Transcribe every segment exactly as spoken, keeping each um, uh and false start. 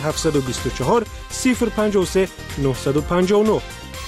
هفت دو چهار صفر پنج سه نه پنج نه.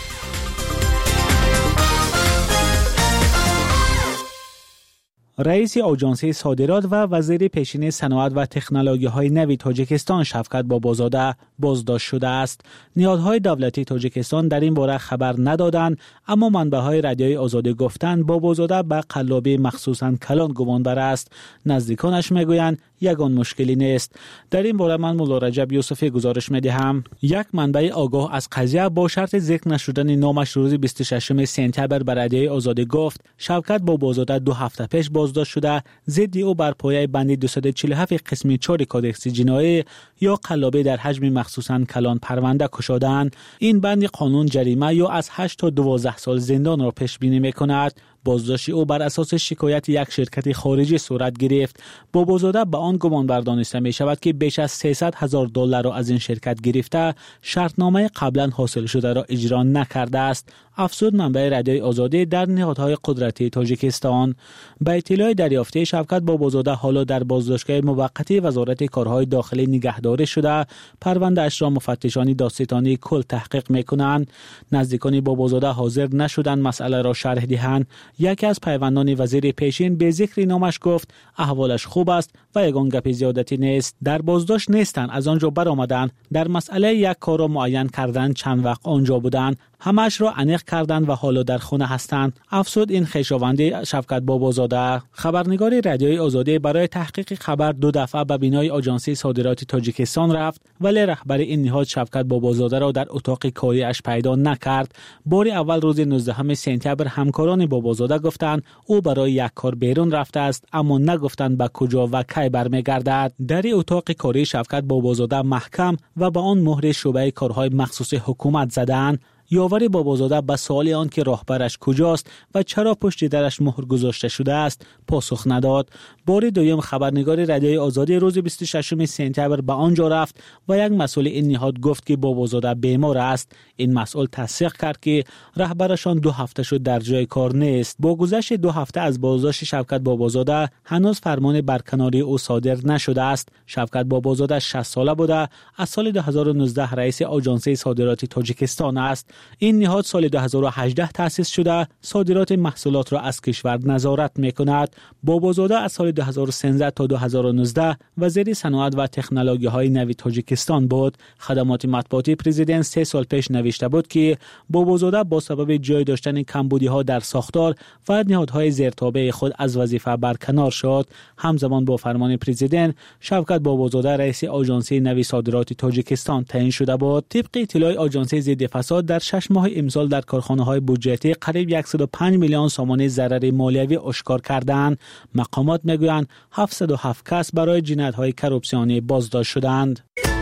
رئیس آژانس صادرات و وزیر پیشین صنعت و تکنولوژی‌های نوی تاجیکستان شفقت بابازاده بازداشت شده است. نهادهای دولتی تاجیکستان در این باره خبر ندادند، اما منبع‌های رادیوی آزادی گفتند بابازاده به قلابی مخصوصاً کلان گمانبر است. نزدیکانش میگویند یگان مشکلی نیست. در این باره من مولا رجب یوسفی گزارش می‌دهم. یک منبع آگاه از قضیه با شرط ذکر نشدن نامش روز بیست و ششم سپتامبر به رادیوی آزادی گفت شفقت بابازاده دو هفته پیش بازداشت شده ضد او بر پایه بند دویست و چهل و هفت قسم چهار کودکس جنایی یا قلابی در حجم مخصوصاً کلان پرونده کشادند. این بند قانون جریمه یا از هشت تا دوازده سال زندان را پیش بینی می‌کند. بازداشت او بر اساس شکایت یک شرکت خارجی صورت گرفت. بابازاده به آن گمان بردانسته می شود که بیش از سیصد هزار دلار را از این شرکت گرفته شرطنامه قبلا حاصل شده را اجرا نکرده است. افزود منبع رادیوی آزادی در نهادهای قدرتی تاجیکستان. به اطلاع دریافته شفقت بابازاده حالا در بازداشتگاه موقتی وزارت کارهای داخلی نگهداری شده. پرونده اش را مفتشان دادستانی کل تحقیق میکنند. نزدیکان بابازاده حاضر نشدند مسئله را شرح دهند. یکی از پیوندان وزیر پیشین به ذکر نامش گفت احوالش خوب است و یگان گپ زیادتی نیست. در بازداشت نیستند، از آنجا برآمدند. در مسئله یک کار را معین کردن چند وقت آنجا بودند. همش را انیق کردند و حالا در خانه هستند. افسود این خویشاوند شفقت بابازاده. خبرنگار رادیوی آزادی برای تحقیق خبر دو دفعه به بینای آژانس صادرات تاجیکستان رفت، ولی رهبر این نهاد شفقت بابازاده را در اتاق کاری اش پیدا نکرد. بار اول روز نوزدهم سپتامبر همکاران بابازاده گفتند او برای یک کار بیرون رفته است، اما نگفتند به کجا و کی برمیگردد. در اتاق کاری شفقت بابازاده محکم و به آن مهر شعبه کارهای مخصوص حکومت زدند. یاور بابازاده به سوال آن که راهبرش کجاست و چرا پشت درش مهر گذاشته شده است پاسخ نداد. بار دوم خبرنگار رادیوی آزادی روز بیست و ششم سپتامبر به آنجا رفت و یک مسئول این نهاد گفت که بابازاده بیمار است. این مسئول تصدیق کرد که رهبرشان دو هفته شد در جای کار نیست. با گذشت دو هفته از بازداشت شفقت بابازاده هنوز فرمان برکناری او صادر نشده است. شفقت بابازاده شصت ساله بوده. از سال دو هزار و نوزده رئیس آژانس صادرات تاجیکستان است. این نهاد سال دو هزار و هجده تأسیس شده، صادرات محصولات را از کشور نظارت می‌کند. بابازاده از سال دو هزار و سیزده تا دو هزار و نوزده وزیر صنعت و تکنولوژی‌های نوی تاجیکستان بود. خدمات مطبوعاتی پرزیدنت سه سال پیش نوشته بود که بابازاده با سبب جای داشتن کمبودی‌ها در ساختار و نهادهای زیرتابع خود از وظیفه برکنار شد. همزمان با فرمان پرزیدنت شفقت بابازاده رئیس آژانس نوی صادرات تاجیکستان تعیین شده بود. طبق اطلاع آژانس ضد فساد در شش ماه امسال در کارخانه‌های بودجه‌ای قریب صد و پنج میلیون سومانی ضرر مالیوی اشکار کردند. مقامات میگویند هفتصد و هفت کس برای جنایت‌های کروپسیونی بازداشت شدند.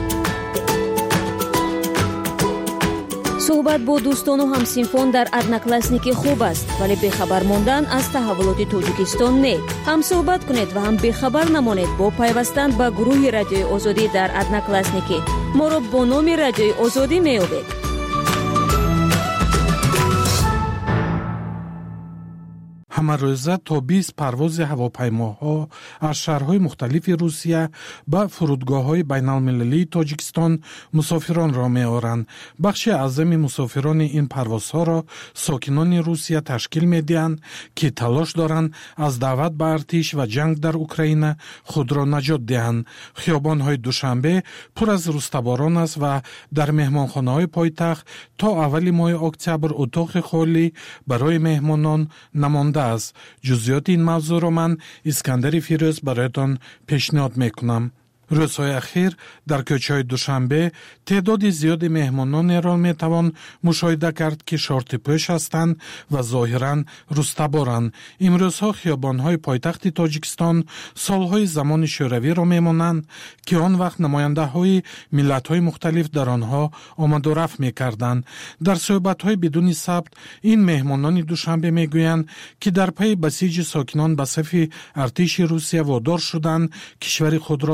صحبت با دوستان و همسینفون در ادناکلاسنیکی خوب است، ولی بخبر ماندن از تحولات تاجیکستان نه. هم صحبت کنید و هم بخبر نمانید با پیوستن به گروه رادیوی آزادی در ادناکلاسنیکی. ما را با نام رادیوی آزادی میابید. ҳамарӯза то бист парвози ҳавопаймоҳо аз шаҳрҳои мухталифи русия ба фурудгоҳҳои байналмилалии тоҷикистон мусофиронро меоранд. бахши аъзами мусофирони ин парвозҳоро сокинони русия ташкил медиҳанд, ки талош доранд аз даъват ба артиш ва ҷанг дар Украина худро наҷот диҳанд. хиёбонҳои душанбе пур аз рустаборон аст ва дар меҳмонхонаҳои пойтахт то аввали моҳи октябр утоқи холӣ барои меҳмонон намонда است. جزئیات این موضوع رو من اسکندر فیروز برایتان پیشنهاد میکنم. روزهای اخیر در کوچه‌های دوشنبه تعداد زیاد مهمانان را میتوان مشاهده کرد که شورت پوش هستند و ظاهراً رستبارند. امروزها خیابان‌های پایتخت تاجیکستان سالهای زمان شوروی را میمانند که آن وقت نماینده‌های ملت‌های مختلف در آنها آمد و رفت میکردند. در صحبت‌های بدون ثبت این مهمانان دوشنبه میگویند که در پی بسیج ساکنان به صف ارتش روسیه وادار شدند کشور خود را ترک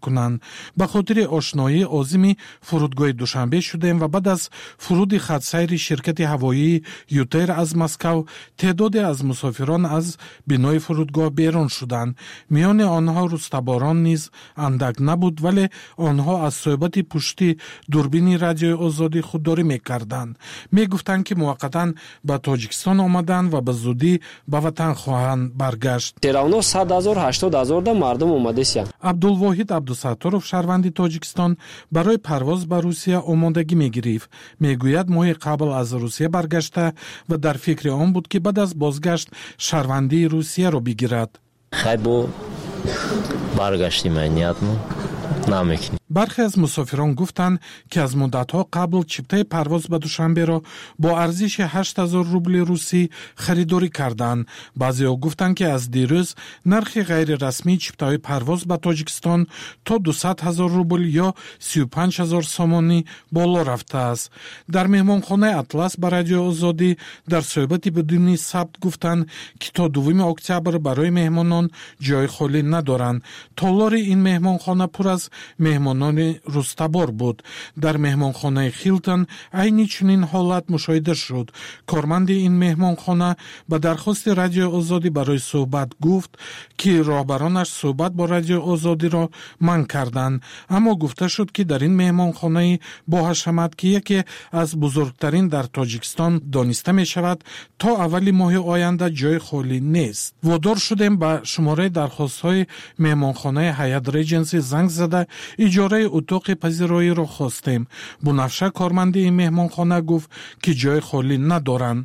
کنند. به خاطر آشنایی عازم فرودگاه دوشنبه شدیم و بعد از فرود خطسیر شرکت هوایی یوتر از مسکو تعدادی از مسافران از بینای فرودگاه بیرون شدند. میان آنها رستباران نیز اندک نبود، ولی آنها از صحبت پشتی دوربین رادیو آزادی خودداری میکردند. میگفتند که موقتا به تاجیکستان آمدند و به زودی به وطن خواهند برگشت. равно صد هزار هشتاد هزار دا мардум омадесия. عبدالواحد عبدالستارов شهروند تاجیکستان برای پرواز به روسیه آمادگی میگرفت. میگوید ماه قبل از روسیه برگشته و در فکر آن بود که بعد از بازگشت شهروندی روسیه را بگیرد. خیلی برگشتیم نیاتمون نمیکنیم. برخی از مسافران گفتند که از مدت‌ها قبل چپتای پرواز به دوشنبه را با ارزش هشت هزار روبل روسی خریداری کردند. بعضی‌ها گفتند که از دیروز نرخ غیر رسمی چپتای پرواز به تاجیکستان تا دویست هزار روبل یا سی و پنج هزار سامانی بالا رفته است. در مهمانخانه اطلس به رادیو آزادی در صحبت بدون ثبت گفتند که تا دوم اکتبر برای مهمانان جای خالی ندارند. تالار این مهمانخانه پر از مهمانان رستبار بود. در مهمانخانه خیلتن عین چنین حالت مشاهده شد. کارمند این مهمانخانه به درخواست رادیو آزادی برای صحبت گفت که راهبرانش صحبت با رادیو آزادی را منع کردند، اما گفته شد که در این مهمانخانه با حشمت که یکی از بزرگترین در تاجیکستان دانسته می شود تا اول ماه آینده جای خالی نیست. وادار شدیم به شماره درخواست های مهمانخانه هیات ریجنسی زنگ زده اجاره اتاق پذیرایی را خواستیم. بنفشه کارمند این مهمانخانه گفت که جای خالی ندارند.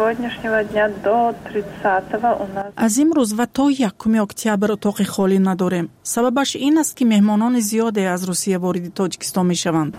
از امروز و تا یکم اکتبر اتاق خالی نداریم. سببش این است که مهمانان زیادی از روسیه وارد تاجیکستان می شوند.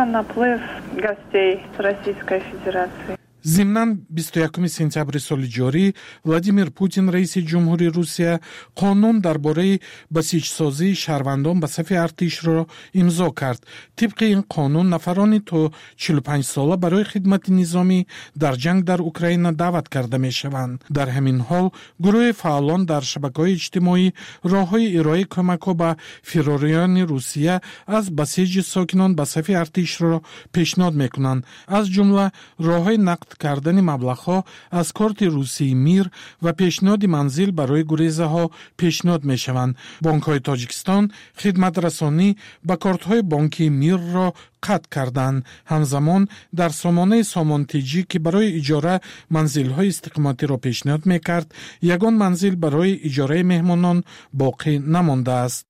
ضمناً بیست و یکم سپتامبر سال جاری ولادیمیر پوتین رئیس جمهوری روسیه قانون درباره بسیجسازی شهروندان به صف ارتش را امضا کرد. طبق این قانون نفرانی تا چهل و پنج ساله برای خدمت نظامی در جنگ در اوکراین دعوت کرده می شوند. در همین حال گروه فعالان در شبکه‌های اجتماعی راه‌های ارائه کمک‌ها به فراریان روسیه از بسیج ساکنان به صف ارتش را پیشنهاد می‌کنند. از جمله راه‌های نقد کردن مبلغ‌ها از کارت روسی میر و پیشنهاد منزل برای گریزه ها پیشنهاد می شوند. بانک های تاجیکستان خدمت رسانی به کارت های بانکی میر را قطع کردند. همزمان در سامانه سامانتیجی که برای اجاره منزل های استقامتی را پیشنهاد می کرد، یگان منزل برای اجاره مهمانان باقی نمانده است.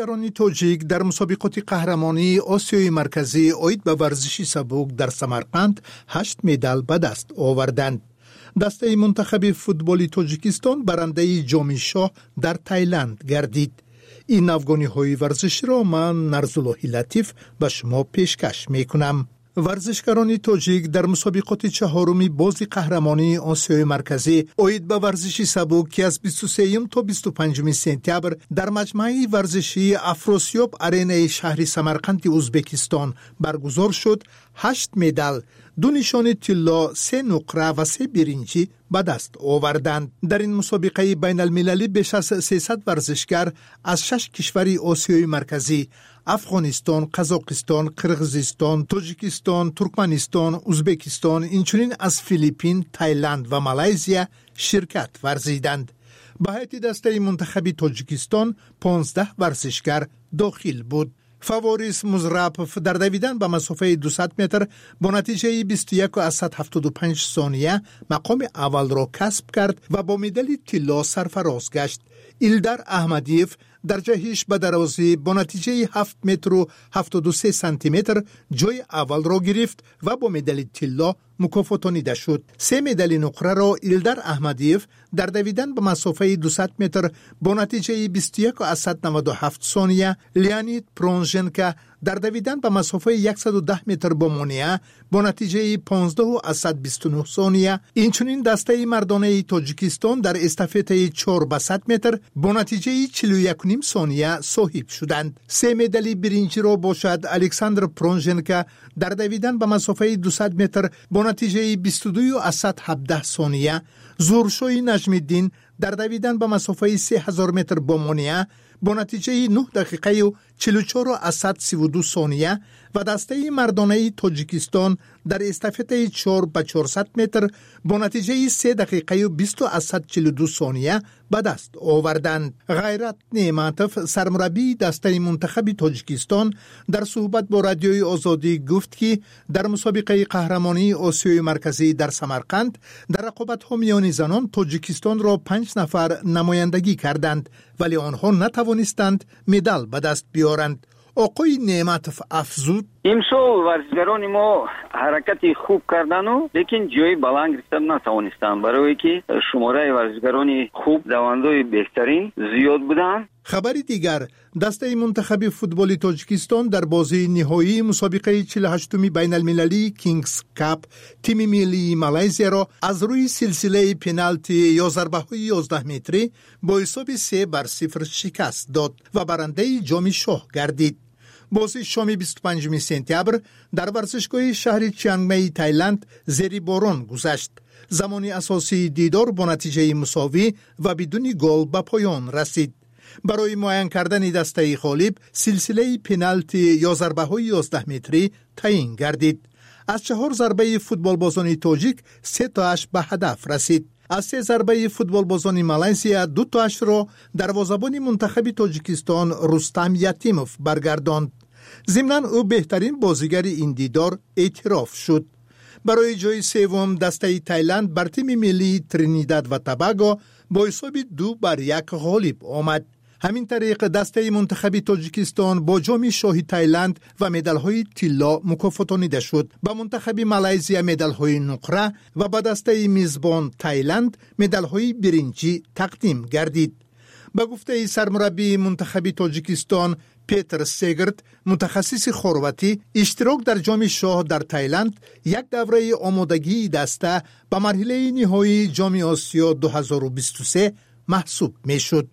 ورزشکاران تاجیک در مسابقات قهرمانی آسیای مرکزی اید به ورزش سبک در سمرقند هشت مدال به دست آوردند. دسته منتخب فوتبال تاجیکستان برنده جام شاه در تایلند گردید. این افغانی ورزش را من نرزاللهی لطیف به شما پیشکش میکنم. ورزشکاران تاجیک در مسابقات چهارمی بازی قهرمانی آسیای مرکزی اید به ورزش سبک که از بیست و سوم تا بیست و پنجم سپتامبر در مجمع ورزشی افراسیاب آرنا شهر سمرقند ازبکستان برگزار شد، هشت مدال، دو نشان طلا، سه نقره و سه برنجی به دست آوردند. در این مسابقه بین المللی بیش از سیصد ورزشکار از شش کشور آسیای مرکزی، افغانستان، قزاقستان، قرغیزستان، تاجیکستان، ترکمنستان، ازبکستان، اینچنین از فیلیپین، تایلند و مالزی شرکت ورزیدند. به هیئت دسته منتخب تاجیکستان پانزده ورزشکار داخل بود. فواریس مزرابف در دویدن به مسافه دویست متر با نتیجه بیست و یک و هفتاد و پنج ثانیه مقام اول را کسب کرد و با مدال طلا سرفراز گشت. ایلدار احمدیف در جهش به درازی با نتیجه هفت متر و هفتاد و سه سانتی متر جای اول را گرفت و با مدال طلا مکافاتانیده شد. سه مدال نقره را ایلدار احمدیف در دویدن به مسافه دویست متر با نتیجه بیست و یک و نود و هفت ثانیه، لیانید پرونژنکا در دویدن به مسافه صد و ده متر با مونیا با نتیجه پانزده و بیست و نه ثانیه. اینچنین دسته مردانه تاجیکستان در استافت چهار به صد متر با نتیجه چهل و یک و نیم ثانیه صاحب شدند. سه مدال برنجی را باشد الکساندر پرونژنکا در دویدن به مسافه دویست متر با نتیجه بیست و دو و هفده ثانیه، زورشوی نجم الدین در دویدن به مسافه سه هزار متر با مونیا با نتیجه نه دقیقه و چهل و چهار و سی و دو ثانیه و دسته مردانه تاجیکستان در استافت چهار به چهارصد متر با نتیجه سه دقیقه و بیست و چهل و دو ثانیه به دست آوردند. غیرت نعمتوف سرمربی دسته منتخب تاجیکستان در صحبت با رادیوی آزادی گفت که در مسابقه قهرمانی آسیای مرکزی در سمرقند در رقابت‌ها میان زنان تاجیکستان را پنج نفر نمایندگی کردند ولی آنها نتوانستند مدال به دست بیارند. آقای نعمتوف افزود: امسال ورزشکاران ما حرکت خوب کردن و لیکن جای بلند گرفتن نتوانستند، برای که شماره ورزشکاران خوب دوندای بهترین زیاد بودند. خبر دیگر، دسته منتخب فوتبال تاجیکستان در بازی نهایی مسابقه چهل و هشتم بین المللی کینگز کاپ تیم ملی مالزی را از روی سلسله پنالتی یا ضربه‌های یازده متری با حساب سه بر صفر شکست داد و برنده جام شاه گردید. بازی شام بیست و پنجم سپتامبر در ورزشگاه شهر چیانگ تایلند زیر باران گذشت. زمان اساسی دیدار با نتیجه مساوی و بدون گل به پایان رسید. برای معین کردن دسته غالب سلسله پنالتی یا ضربه‌های یازده متری تعیین گردید. از چهار ضربه فوتبال بازان تاجیک سه تاش به هدف رسید. از سه ضربه فوتبال بازان مالزی دو تاش را دروازه‌بان منتخب تاجیکستان رستم یتیموف برگرداند. ضمناً او بهترین بازیگر این دیدار اعتراف شد. برای جای سوم دسته تایلند بر تیم ملی ترینیداد و توباگو با حساب دو بر یک غالب آمد. همین طریق دسته منتخب تاجیکستان با جام شاه تایلند و مدال‌های طلا مکافاتانیده شد. با منتخب مالزی مدال‌های نقره و با دسته میزبان تایلند مدال‌های برنجی تقدیم گردید. با گفته سرمربی منتخب تاجیکستان پیتر سیگرت، متخصص خرواتی، اشتراک در جام شاه در تایلند یک دوره آمادگی دسته به مرحله نهایی جام آسیا دو هزار و بیست و سه محسوب می شد.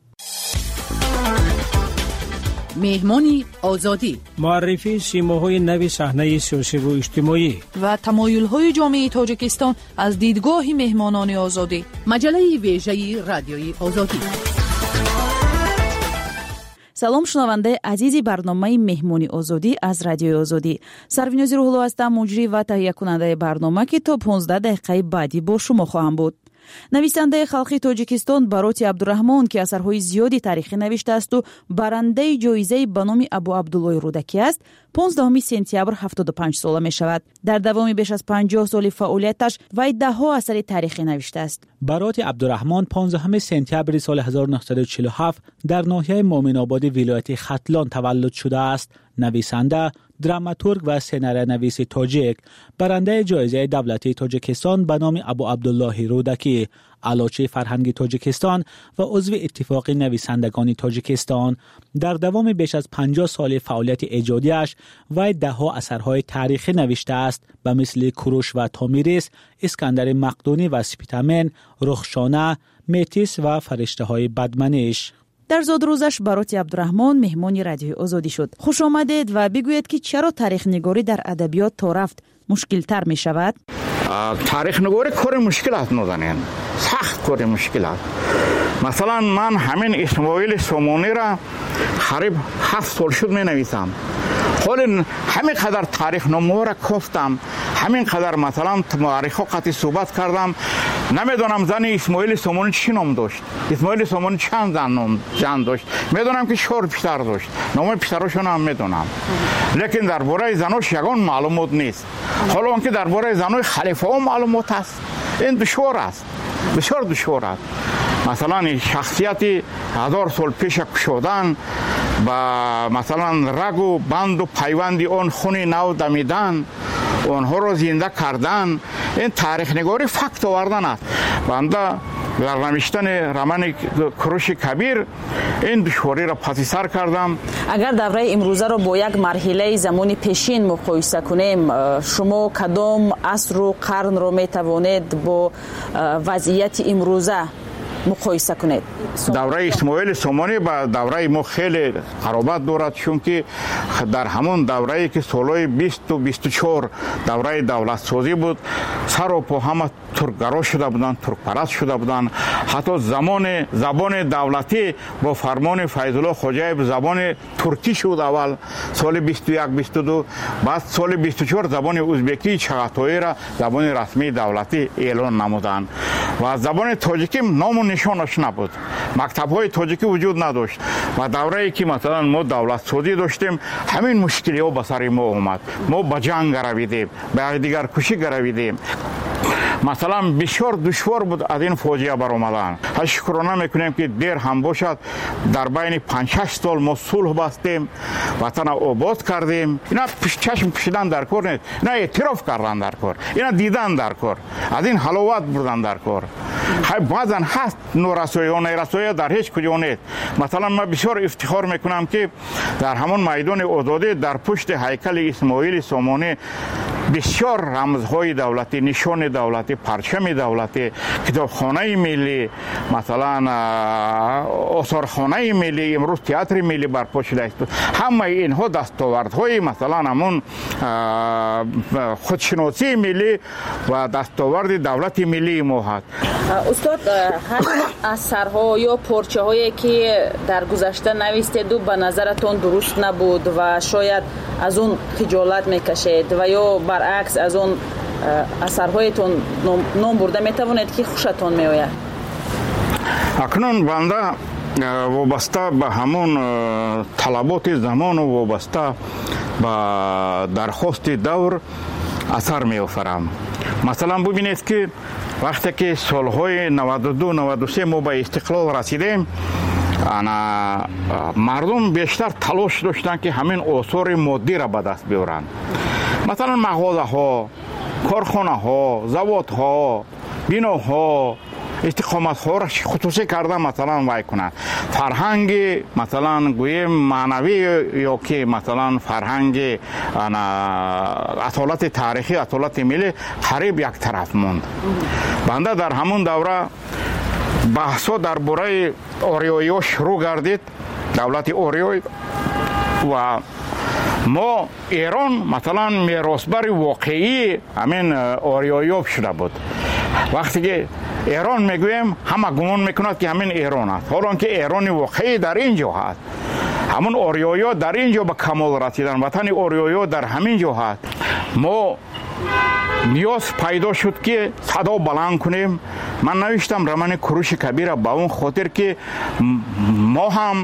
مهمانی آزادی، معرفی شیماهای نو صحنه سیاسی و اجتماعی و تمایل‌های جامعه تاجیکستان از دیدگاه مهمانان آزادی. مجله ویژه رادیوی آزادی. салом шунавандаи азизи барномаи меҳмони озодӣ аз радиои озодӣ. сарвинози рӯҳулло ҳастам, муҷрӣ ва таҳиякунандаи барнома ки то понздаҳ дақиқаи баъдӣ бо шумо хоҳам буд. нависандаи халқи тоҷикистон бароти абдураҳмон ки асарҳои зиёди таърихӣ навиштааст ва барандаи ҷоизаи ба номи абу абдуллои рӯдакӣ аст, پانزدهم سپتامبر هفتاد و پنج ساله می شود. در دوام بیش از پنجاه سال فعالیتش وی ده ها اثر تاریخی نوشته است. برات عبدالرحمن پانزدهم سپتامبر سال هزار و نهصد و چهل و هفت در ناحیه مومن آباد ولایت ختلان تولد شده است. نویسنده، دراماتورگ و سناریونویس تاجیک، برنده جایزه دولتی تاجیکستان به نام ابو عبدالله رودکی، علاچه فرهنگی تاجیکستان و عضو اتفاق نویسندگان تاجیکستان، در دوام بیش از پنجاه سال فعالیت ایجادیش وی ده ها اثرهای تاریخی نوشته است به مثل کوروش و تامیریس، اسکندر مقدونی و سپیتامن، رخشانه، میتیس و فرشته های بدمنش. در زادروزش برات عبدالرحمن مهمان رادیوی آزادی شد. خوش آمدید و بگویید که چرا تاریخ نگاری در ادبیات تا رفت مشکل تر می شود؟ تاریخ نگاری کار مشکل است نودنین، سخت کار مشکل است. مثلا من همین اسماعیل سومونی را قریب هفت سال شد می نویسم. حالا همین قدر تاریخ نامه را گفتم، همین قدر مثلا تاریخ قطعی صحبت کردم، نمیدونم زن اسماعیل سومونی چی نام داشت، اسماعیل سومونی چند زن نام جان داشت، میدونم که چهار پسر داشت، نام پسراشون هم میدونم، لیکن درباره زناش یگان معلومات نیست. حالا اون که درباره زنای خلیفه ها معلومات است، این دشوار است، بسیار دشوار است. مثلا شخصیتی هزار سال پیش کشودن با مثلا رگ و بند و پیوندی اون خون نو دمیدن، اونها رو زنده کردن، این تاریخ نگاری فکت آوردن است. بنده در نوشتن رمان کوروش کبیر این دشواری را پس سر کردم. اگر دوره امروزه را با یک مرحله زمانی پیشین مقایسه کنیم، شما کدام عصر و قرن را می توانید با وضعیت امروزه مقایسه کنید؟ دوره اسماعیل سومونی با دوره ما خیلی قرابت دارد، چون که در همون دوره‌ای که سالهای بیست و بیست و چهار دوره دولت سازی بود، سر و پا همه ترکگرا شده بودن، ترک پرست شده بودن. حتی زمان زبان دولتی با فرمان فیض الله خوجایب زبان ترکی شد اول سال بیست و یک بیست و دو، بعد سال بیست و چهار زبان ازبکی چغاتایی را زبان رسمی دولتی اعلان نمودند و زبان تاجیکی نام و نشانش نبود، مکتب‌های تاجیکی وجود نداشت. و دوره‌ای که مثلا ما دولت سازی داشتیم، همین مشکل‌ها به سر ما اومد، ما به جنگ رویدیم، به دیگر کشی رویدیم. مثلا بسیار دشوار بود از این فاجعه برآمدن. شکرانه میکنیم که دیر هم باشد در بین پنج شش سال ما صلح بستیم، وطن آباد کردیم. اینا چشم پوشیدن در کار نیست، اینا اعتراف کردن در کار، اینا دیدن در کار، از این حلاوت بردن در کار. بعضا هست نورسایی و نیرسایی در هیچ کجا نیست. مثلا من بسیار افتخار میکنم که در همون میدان آزادی در پشت هیکل اسماعیل سومونی بسیار رمزهای دولتی، نشان دولتی، پرچم دولتی، کتابخانه ملی، مثلا آثارخانه ملی، امروز تئاتر ملی برپا شده است. همه اینها دستاوردهای مثلا همون خودشناسی ملی و دستاورد دولت ملی ما هست. استاد، هر اثرها یا پارچه هایی که در گذشته نوشتید و به نظرتون درست نبود و شاید از اون خجالت میکشید و یا برعکس از اون اثرهایتون نام برده میتوانید که خوشتون میآید؟ اکنون بنده وابسته به همون طلبات زمان و وابسته به درخواست دور اثر میآفرم. مثلا ببینید که وقتی که سالهای نود و دو نود و سه ما به استقلال رسیدیم، انا مردم بیشتر تلاش داشتن که همین آثار مادی را به دست بیارن. مثلا مغازه ها، کارخانه ها، زواد ها، بنا ها، استقامت ها را خصوصی کرده مثلا وای کنند. فرهنگ مثلا گویم معنوی یا که مثلا فرهنگ اصالت تاریخی، اصالت ملی قریب یک طرف موند. بنده در همون دوره بحثا درباره آریایی ها شروع گردید، دولت آریایی، و ما ایران مثلا میراثبر واقعی همین آریایی ها شده بود. وقتی که ایران میگویم همه گمان میکند که همین ایران است، حالا که ایران واقعی در اینجا هست. همون آریایی ها در اینجا به کمال رسیدن، وطن آریایی ها در همین جا هست. ما نیاز پیدا شد که صدا بلند کنیم. من نوشتم رمان کوروش کبیر به اون خاطر که ما هم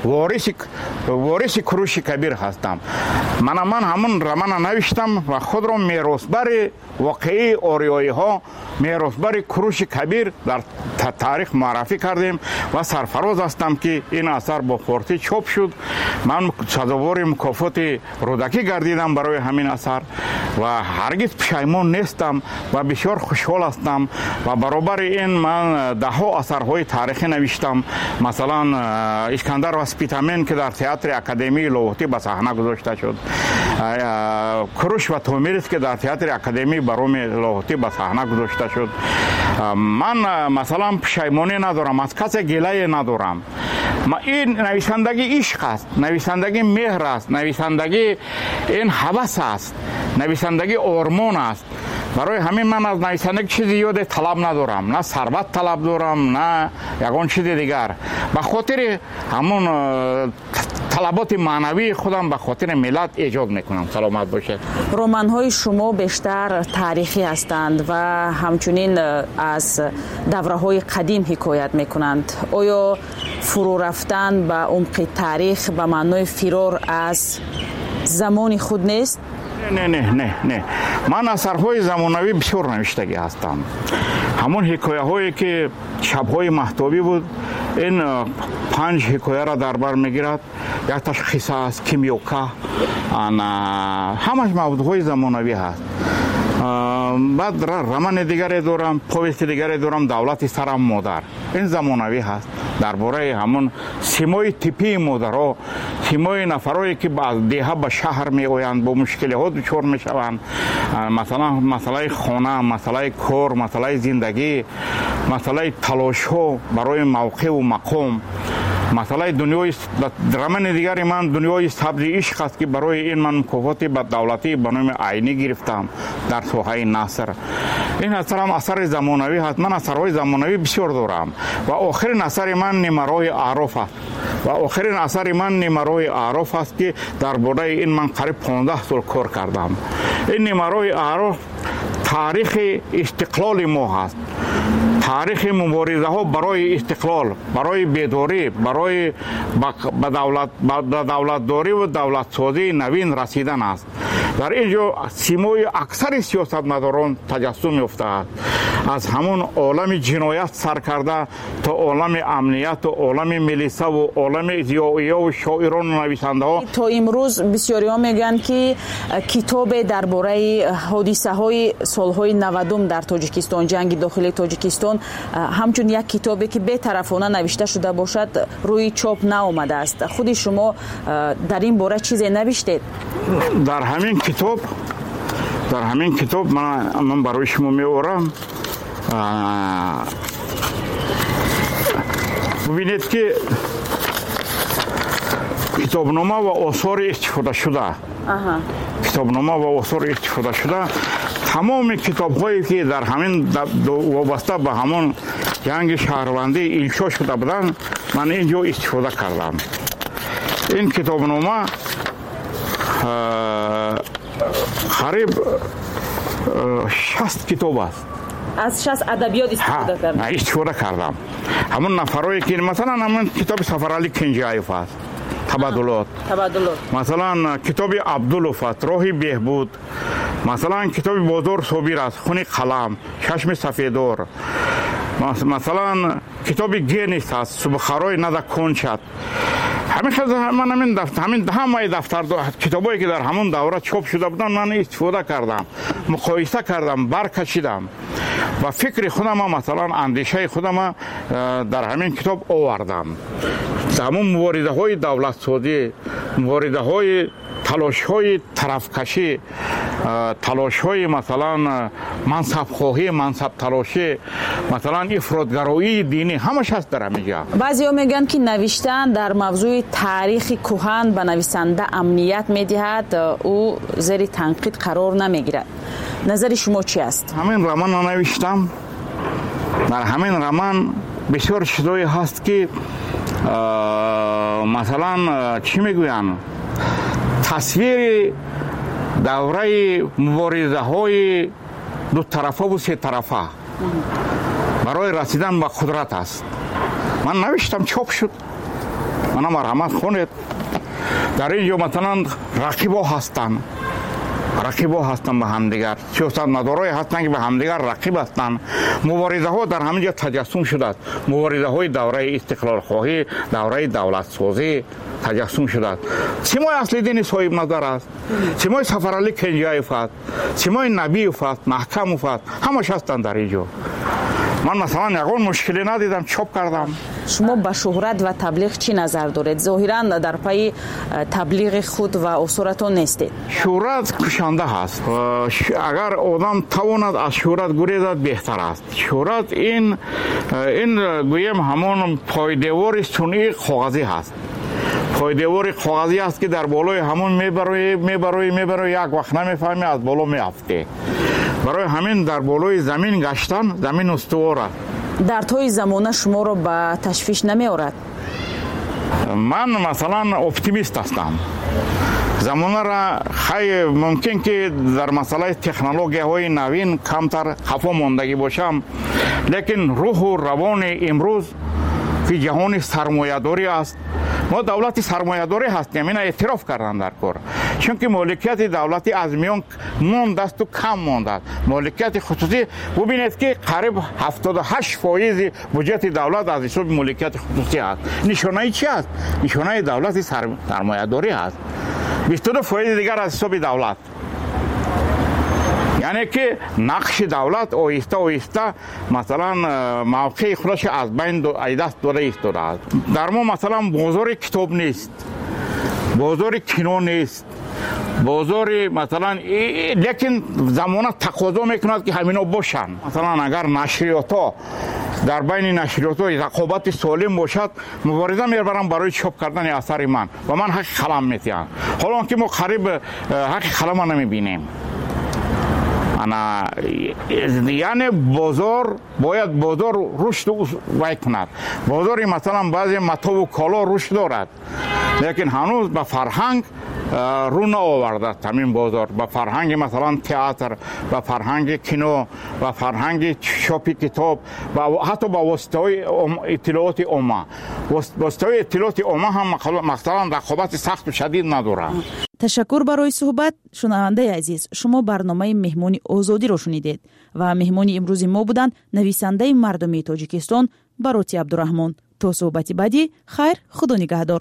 ворис ворис Куруши Кабир ҳастам. Мана ман ҳамон романа навиштам ва худро меросбари воқеии ориёиҳо, меросбари Куруши Кабир дар таърих муаррифӣ кардем ва сарфароз ҳастам ки ин асар бо форсӣ чоп шуд. Ман сазовори мукофоти рӯдакӣ гардидам барои ҳамин асар ва ҳаргиз пушаймон нестам ва бисёр хушҳол ҳастам ва баробари ин ман даҳҳо асарҳои таърихӣ навиштам. Масалан, Искандар Васпитамен ки дар театри Академии Лоҳотӣ ба саҳна гузошта шуд, Куруш ва Томирис ки дар театри Академии Бароми Лоҳотӣ ба саҳна гузошта шуд. Ман масалан пушаймонӣ надорам, аз касе гилае надорам. ин нависандагӣ ишқ аст, нависандагӣ меҳр аст, нависандагӣ ин ҳавас аст, нависандагӣ ормон аст. барои ҳамин ман аз нависандагӣ чизи зиёде талаб надорам, на сарват талаб дорам, на ягон чизи дигар. ба хотири ҳамон талаботи маънавии худам ба хотири миллат эҷод мекунам. саломат бошед. романҳои шумо бештар таърихӣ ҳастанд ва ҳамчунин аз давраҳои қадим ҳикоят мекунанд. оё фурӯ рафтан ба умқи таърих ба маънои фирор аз замони худ нест? не не не не ман асарҳои замонавӣ бисёр навиштагӣ ҳастам. ҳамон ҳикояҳое ки шабҳои маҳтобӣ буд, ин панҷ ҳикояро дар бар мегирад. якташ қисса аст, кимёка, ҳамаш мавзӯъҳои замонавӣ ҳаст. баъд романи дигаре дорам, повести дигаре дорам, давлати сарам модар. ин замонавӣ ҳаст. дар бораи ҳамон симои типии модаро, симои нафарое ки аз деҳа ба шаҳр меоянд, бо мушкилиҳо дучор мешаванд. масалан масъалаи хона, масъалаи кор, масъалаи зиндагӣ, масъалаи талошҳо барои мавқеъу мақом, масъалаи дунёи романи дигари ман дунёи сабзи ишқ аст ки барои ин ман мукофоти ба давлатӣ ба номи айнӣ гирифтам дар соҳаи наср. ин асарам асари замонавӣ ҳаст. ман асарҳои замонавӣ бисёр дорам ва охирин асари ман Нимарои аъроф аст. ва охирин асари ман Нимарои аъроф аст ки дар бораи ин ман қариб понздаҳ сол кор кардам. ин Нимарои аъроф таърихи истиқлоли мо ҳаст. таърихи муборизаҳо барои истиқлол, барои бедорӣ, барои ба давлатдорӣ ва давлатсозии навин расидан аст. дар ин ҷо симои аксари сиёсатмадорон таҷассум ёфтааст. аз ҳамон олами ҷиноят сар карда то олами амнияту олами милисаву олами зиёиёву шоирону нависандаҳо. то имрӯз бисёриҳо мегӯянд ки китобе дар бораи ҳодисаҳои солҳои навадум дар Тоҷикистон, ҷанги дохилии Тоҷикистон, ҳамчун як китобе ки бетарафона навишта шуда бошад, рӯи чоп наомадааст. худи шумо дар ин бора чизе навиштед? дар ҳамин китоб дар ҳамин китоб ман барои шумо меорам. бубинед ки китобнома ва осори истифодашуда китобнома ва осори истифодашуда тамоми китобҳое ки дар ҳамин вобаста ба ҳамон ҷанги шаҳрвандӣ иншо шуда буданд, ман ин ҷо истифода кардам. ин китобнома қариб шаст китоб аст. аз шаст адабиёт истифода кардам. истифода кардам. ҳамон нафарое ки масалан ҳамон китоби Сафарали Кинҷаев аст, табаддулот. табаддулот. масалан китоби Абдулов аст, Роҳи беҳбуд. масалан китоби Бозор Собир аст, Хуни қалам, Чашми сафедор. масалан китоби Генис аст, Субхарои Нада Кончат. ҳамин ҳамаи дафтар китобое ки дар ҳамон давра чоп шуда буданд, ман истифода кардам, муқоиса кардам, баркашидам ва фикри худама, масалан андешаи худама дар ҳамин китоб овардам. ҳамон муборизаҳои давлатсозӣ, муборизаҳои талошҳои тарафкашӣ, талошҳои масалан мансабхоҳӣ, мансабталошӣ, масалан ифротгароии динӣ, ҳамаш ҳаст дар ҳамин ҷо. баъзеҳо мегӯянд ки навиштан дар мавзӯи таърихи кӯҳан ба нависанда амният медиҳад, ӯ зери танқид қарор намегирад. назари шумо чӣ аст? ҳамин романро навиштам. дар ҳамин роман бисёр чизое ҳаст ки масалан чӣ мегӯянд, тасвири давраи муборизаҳои дутарафаву сетарафа барои расидан ба қудрат аст. ман навиштам, чоп шуд. мана марҳамат хунед. дар ин ҷо масалан рақибо ҳастанд рақибо ҳастанд ба ҳамдигар, сиёсатмадорое ҳастанд ки ба ҳамдигар рақиб ҳастанд. муборизаҳо дар ҳамин ҷо таҷассум шудааст. муборизаҳои давраи истиқлолхоҳӣ, давраи давлатсозӣ таҷассум шудааст. симои аслиддини соҳибназар аст, симои сафаралӣ кенҷаев аст, симои набиев аст, маҳкамов аст, ҳамаш ҳастанд дар ин ҷо. ман масалан ягон мушкиле надидам, чоп кардам. шумо ба шӯҳрат ва таблиғ чӣ назар доред? зоҳиран дар пайи таблиғи худ ва осуратон нестед. шӯҳрат кушанда ҳаст. агар одам тавонад аз шӯҳрат гурезад беҳтар аст. шӯҳрат ин ин гӯем ҳамон пойдевори сунъии коғазӣ ҳаст. пойдевори коғазӣ аст ки дар болои ҳамон мебароӣ мебароӣ мебароӣ як вақт намефаҳмӣ, аз боло меафтӣ. барои ҳамин дар болои замин гаштан замин устувор аст. дардҳои замона шуморо ба ташвиш намеорад? ман масалан оптимист ҳастам. замонара хай мумкин ки дар масъалаи технологияҳои навин камтар хафо мондагӣ бошам, лекин рӯҳу равони имрӯз ки ҷаҳони сармоядорӣ аст. мо давлати сармоядорӣ ҳастем, ина эътироф кардан дар кор. чунки моликияти давлатӣ аз миён мондасту кам мондааст. моликияти хусусӣ бубинед ки қариб ҳафтоду ҳашт фоизи буҷети давлат аз ҳисоби моликияти хусусӣ аст. нишонаи чи аст? нишонаи давлати сармоядорӣ аст. бисту ду фоизи дигар аз ҳисоби давлат. яъне ки нақши давлат оҳиста оҳиста масалан мавқеи худашо аз байн айдаст дода истодааст. дар мо масалан бозори китоб нест, бозори кино нест, бозори масалан лекин замона тақозо мекунад ки ҳамино бошанд. масалан агар нашриётҳо дар байни нашриётҳо рақобати солим бошад, мубориза мебарам барои чоп кардани асари ман ва ман ҳаққи қалам метиҳам. ҳолон ки мо қариб ҳаққи қалама намебинем. ана яъне бозор бояд бозор рушд вай кунад. бозори масалан баъзе матову коло рушд дорад, лекин ҳанӯз ба фарҳанг рӯ наовардааст. ҳамин бозор ба фарҳанги масалан театр, ба фарҳанги кино, ба фарҳанги чопи китоб, ҳатто ба воситаҳои иттилооти омма. воситаҳои иттилооти омма ҳам масалан рақобати сахту шадид надорад. ташаккур барои суҳбат. шунавандаи азиз, шумо барномаи меҳмони озодиро шунидед ва меҳмони имрӯзи мо буданд нависандаи мардуми Тоҷикистон Бароти Абдураҳмон. то суҳбати баъдӣ, хайр, худо нигаҳдор.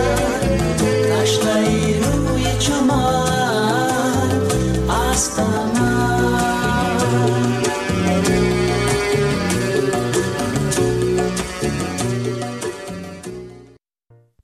Hasta